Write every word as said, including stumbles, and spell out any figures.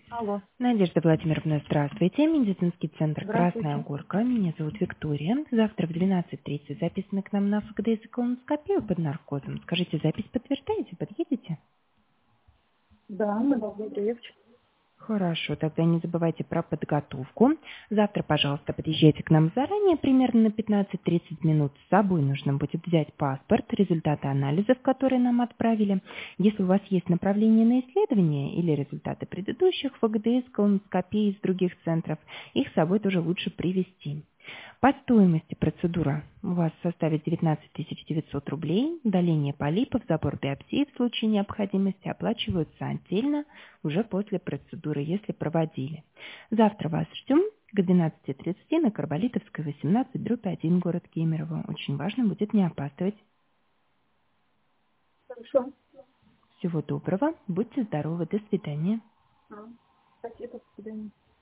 Алло, Надежда Владимировна, здравствуйте. Медицинский центр «Красная здравствуйте. Горка». Меня зовут Виктория. Завтра в двенадцать тридцать записаны к нам на ФГД и колоноскопию под наркозом. Скажите, запись подтверждаете? Подъедете? Да, Надежда Андреевич. Хорошо, тогда не забывайте про подготовку. Завтра, пожалуйста, подъезжайте к нам заранее, примерно на пятнадцать-тридцать минут. С собой нужно будет взять паспорт, результаты анализов, которые нам отправили. Если у вас есть направление на исследование или результаты предыдущих ФГДС, колоноскопии из других центров, их с собой тоже лучше привезти. По стоимости процедура у вас составит девятнадцать тысяч девятьсот рублей. Удаление полипов, забор биопсии в случае необходимости оплачиваются отдельно уже после процедуры, если проводили. Завтра вас ждем к двенадцати тридцати на Карболитовской, восемнадцать, дробь один, город Кемерово. Очень важно будет не опаздывать. Хорошо. Всего доброго, будьте здоровы, до свидания. А, спасибо, до свидания.